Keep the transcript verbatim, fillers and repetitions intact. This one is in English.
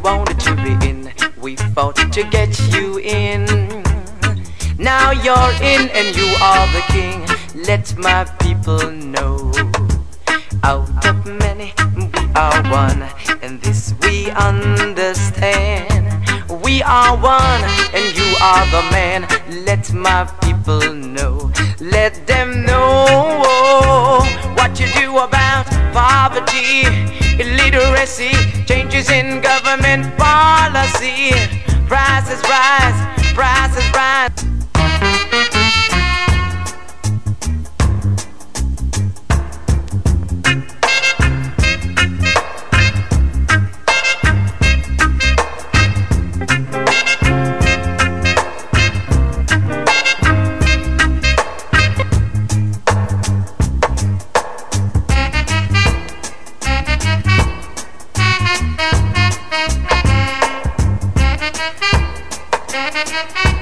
wanted to be in, we fought to get you in. Now you're in and you are the king. Let my people know. Out of many we are one, and this we understand. We are one and you are the man. Let my people know. Let them know what you do about poverty, illiteracy, changes in government policy. Prices rise, prices rise. Thank you.